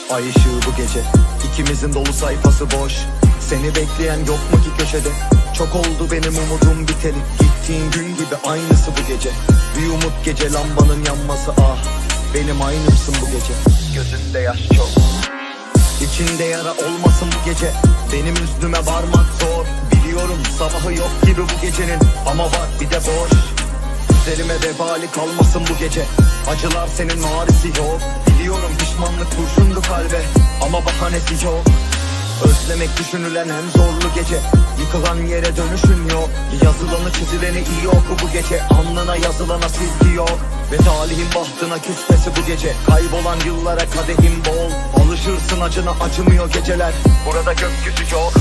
Ay ışığı bu gece, ikimizin dolu sayfası boş. Seni bekleyen yok mu ki köşede? Çok oldu benim umudum biteli. Gittiğin gün gibi aynısı bu gece. Bir umut gece, lambanın yanması, ah benim aynımsın bu gece. Gözünde yaş çok, İçinde yara olmasın bu gece. Benim üstüme varmak zor, biliyorum sabahı yok gibi bu gecenin. Ama var bir de boş, üzerime vebali kalmasın bu gece. Acılar senin marisi yok, biliyorum pişmanlık kurşundu kalbe. Ama bahanesi yok. Özlemek düşünülen en zorlu gece. Yıkılan yere dönüşün yok. Yazılanı çizileni iyi oku bu gece. Alnına yazılana silgi yok. Ve talihin bahtına küsmesi bu gece. Kaybolan yıllara kadehim bol. Alışırsın acına, acımıyor geceler. Burada gökyüzü yok.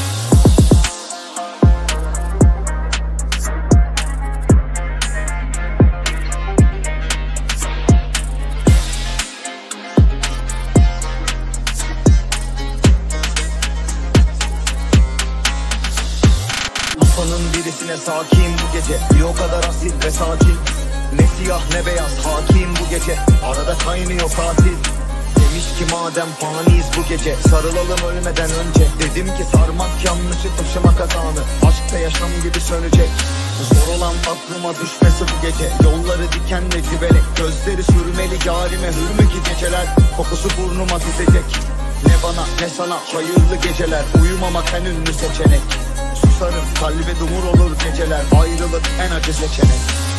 Kafanın birisine sakin bu gece. Bir o kadar asil ve sakin. Ne siyah ne beyaz hakim bu gece. Arada kaynıyor katil. Demiş ki madem faniyiz bu gece, sarılalım ölmeden önce. Dedim ki sarmak yanlışı, taşımak hatanı. Aşkta yaşam gibi sönecek. Zor olan aklıma düşmesi bu gece. Yolları dikenle güvenek, gözleri sürmeli yarime hürmü ki geceler. Kokusu burnuma dizecek. Ne bana ne sana hayırlı geceler. Uyumamak en ünlü seçenek. Susarım kalbe dumur olur geceler. Ayrılık en acı seçenek.